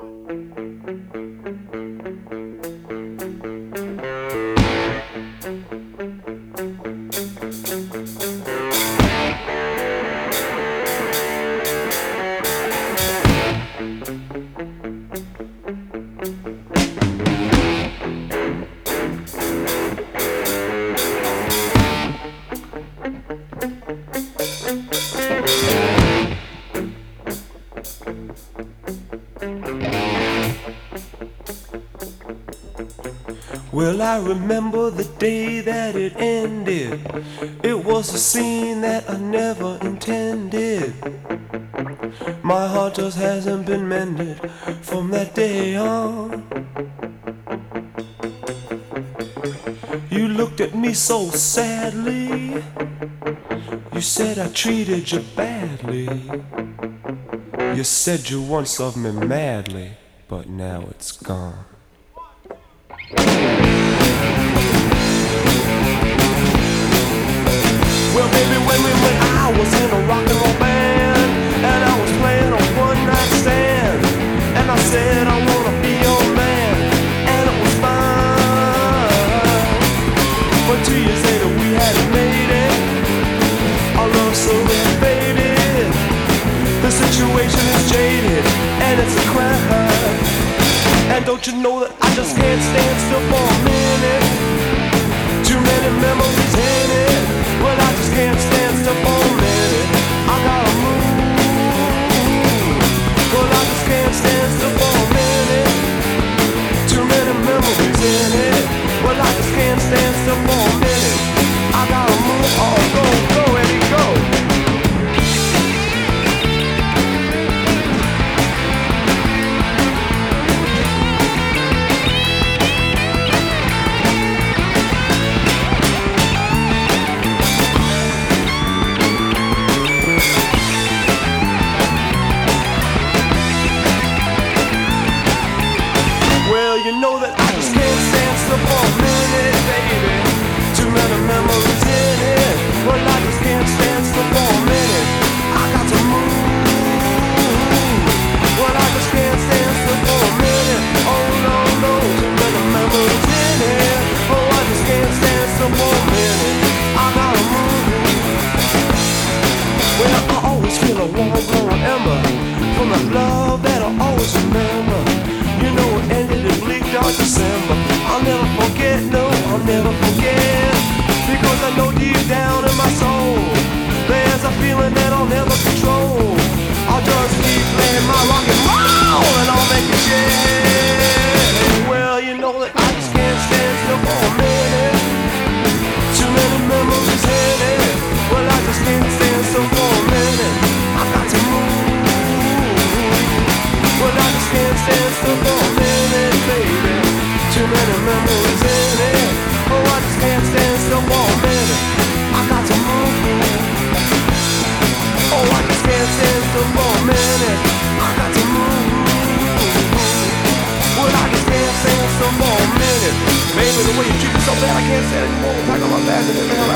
Well, I remember the day that it ended. It was a scene that I never intended. My heart just hasn't been mended from that day on. You looked at me so sadly. You said I treated you badly. You said you once loved me madly, but now it's gone. Well, baby, when I was in a rock and roll band, and I was playing a one-night stand, and I said I wanna be your man, and it was fine. But 2 years later we hadn't made it. Our love so faded. The situation is jaded, and it's a crime. And don't you know that I just can't stand still for a minute? Too many memories in it. Well, I just can't stand still for a minute. I gotta move. Well, I just can't stand still for a minute. Too many memories in it. Well, I just can't stand still for a minute. I gotta move. Oh, go, Eddie, go. You know that I just can't stand still for a minute, baby. Too many memories in it. Well, I just can't stand still for a minute. I got to move. Well, I just can't stand still for a minute. Oh no, too many memories in it. Oh, I just can't stand still for a minute. I gotta move. Well, I always feel a warm glowing ember from the love that I always remember. You know it ended in bleak dark December. I'll never forget, no, I'll never forget. Because I know deep down in my soul there's a feeling that I'll never control. I'll just keep playing my rock and roll, and I'll make it shake. Well, you know that I just can't stand still for a minute. Too many memories in it. Well, I just can't stand still for a minute. I got to move. Well, I just can't stand still for a minute, baby. Too many memories in it. Oh, I just can't stand still for a minute. I got to move. Oh, I just can't stand still for a minute. I got to move. Well, I just can't stand still for a minute. Baby, the way you treat me so bad, I can't stand anymore. Talk about that.